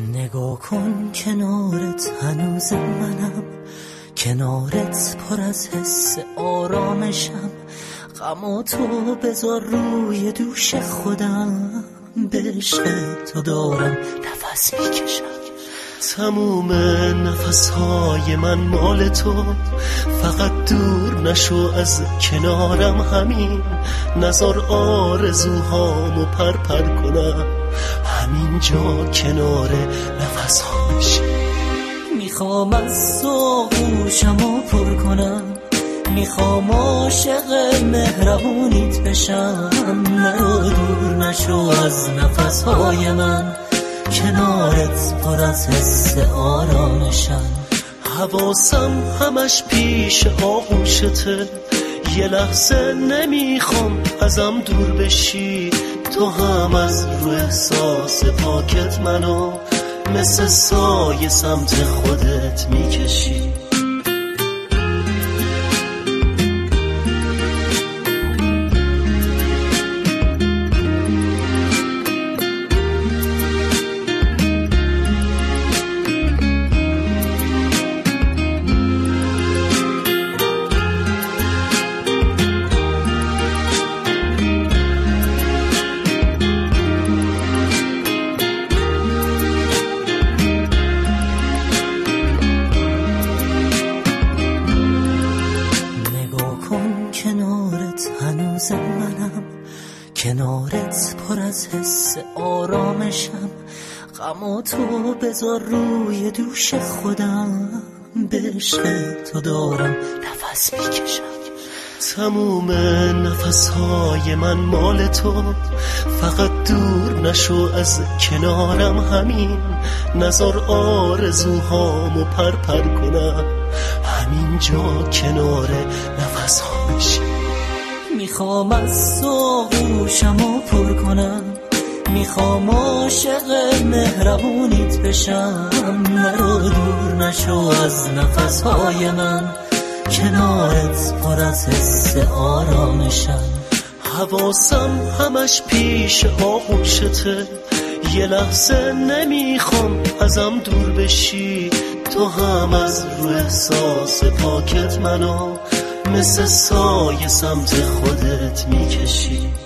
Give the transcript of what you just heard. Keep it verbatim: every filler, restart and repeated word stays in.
نگاه کن کنارت هنوز منم، کنارت پر از حس آرامشم. غم و تو بذار روی دوش خودم، به عشق تو دارم نفس میکشم. تموم نفسهای من مال تو، فقط دور نشو از کنارم. همین نظر آرزوهامو پر پر کنم، همین جا کنار نفسها بشی. میخوام از تو گوشمو پر کنم، میخوام عاشق مهربونیت بشم. نرو دور نشو از نفسهای من، کنارت پر از حس آرامشم. حواسم همش پیش آغوشته، یه لحظه نمیخوام ازم دور بشی. تو هم از رو احساس پاکت منو مثل سایه سمت خودت میکشی. کنارت هنوز منم، کنارت پر از حس آرامشم. غم و تو بذار روی دوش خودم، به عشق تو دارم نفس میکشم. تموم نفسهای من مال تو، فقط دور نشو از کنارم. همین نظر آرزوهامو پر پر کنم، همین جا کنار نفسها بشی. میخوام از تو گوشمو پر کنم، میخوام عاشق مهربونیت بشم. نرو دور نشو از نفسهای من، کنارت پر از حس آرامشم. حواسم همش پیش آغوشته، یه لحظه نمیخوام ازم دور بشی. تو هم از رو احساس پاکت منو مثل سایه سمت خودت میکشی.